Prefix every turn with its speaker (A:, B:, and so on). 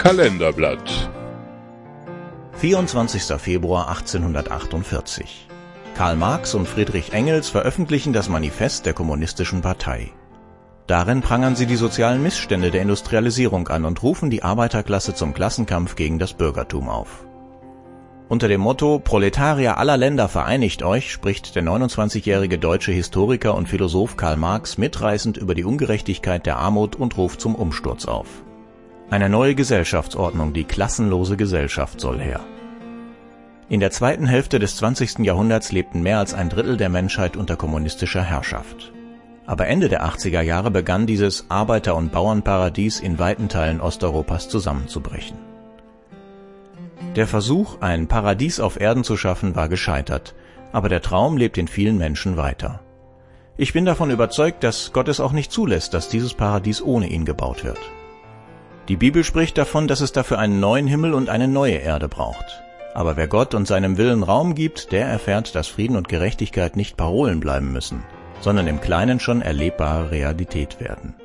A: Kalenderblatt.
B: 24. Februar 1848. Karl Marx und Friedrich Engels veröffentlichen das Manifest der Kommunistischen Partei. Darin prangern sie die sozialen Missstände der Industrialisierung an und rufen die Arbeiterklasse zum Klassenkampf gegen das Bürgertum auf. Unter dem Motto »Proletarier aller Länder, vereinigt euch« spricht der 29-jährige deutsche Historiker und Philosoph Karl Marx mitreißend über die Ungerechtigkeit der Armut und ruft zum Umsturz auf. Eine neue Gesellschaftsordnung, die klassenlose Gesellschaft, soll her. In der zweiten Hälfte des 20. Jahrhunderts lebten mehr als ein Drittel der Menschheit unter kommunistischer Herrschaft. Aber Ende der 80er Jahre begann dieses Arbeiter- und Bauernparadies in weiten Teilen Osteuropas zusammenzubrechen. Der Versuch, ein Paradies auf Erden zu schaffen, war gescheitert, aber der Traum lebt in vielen Menschen weiter. Ich bin davon überzeugt, dass Gott es auch nicht zulässt, dass dieses Paradies ohne ihn gebaut wird. Die Bibel spricht davon, dass es dafür einen neuen Himmel und eine neue Erde braucht. Aber wer Gott und seinem Willen Raum gibt, der erfährt, dass Frieden und Gerechtigkeit nicht Parolen bleiben müssen, sondern im Kleinen schon erlebbare Realität werden.